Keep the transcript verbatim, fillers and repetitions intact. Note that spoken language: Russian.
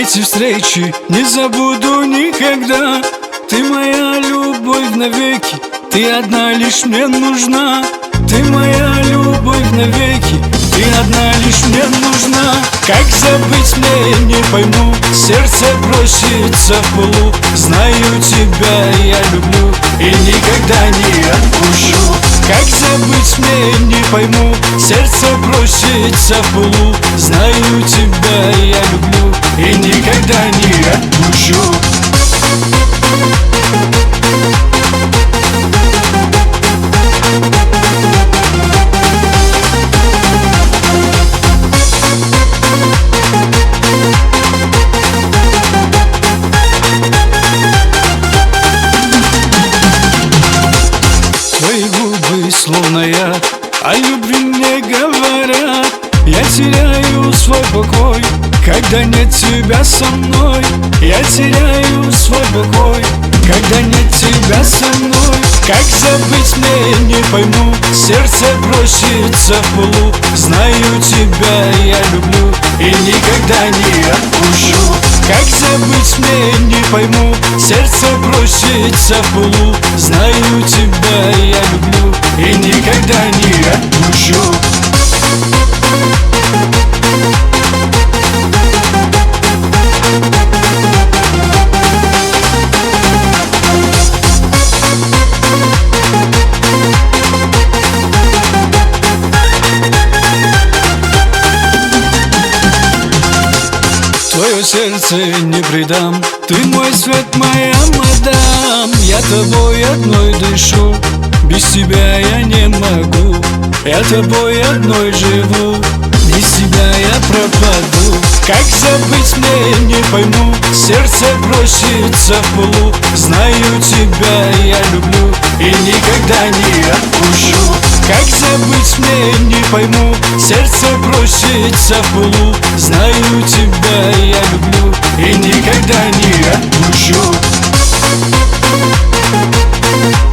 Эти встречи не забуду никогда. Ты моя любовь навеки, ты одна лишь мне нужна. Ты моя любовь навеки, ты одна лишь мне нужна. Как забыть мне, не пойму, сердце просится в полу. Знаю, тебя я люблю и никогда не отпущу. Как забыть мне, не пойму, сердце просится в полу. Знаю, тебя я люблю и никогда не отпущу. Твои губы словно яд, о любви мне говорят. Я теряю свой покой, когда нет тебя со мной. Я теряю свой покой, когда нет тебя со мной. Как забыть мне, не пойму, сердце просится в полу. Знаю, тебя я люблю и никогда не отпущу. Как забыть мне, не пойму, сердце просится в полу. Знаю, тебя я люблю и никогда не отпущу. Твое сердце не предам, ты мой свет, моя мадам. Я тобой одной дышу, без тебя я не могу. Я тобой одной живу, без тебя я пропаду. Как забыть мне, не пойму, сердце просится в полу. Знаю, тебя я люблю и никогда не отпущу. Как забыть мне, не пойму, сердце просится в полу. Знаю, тебя я люблю и никогда не отпущу.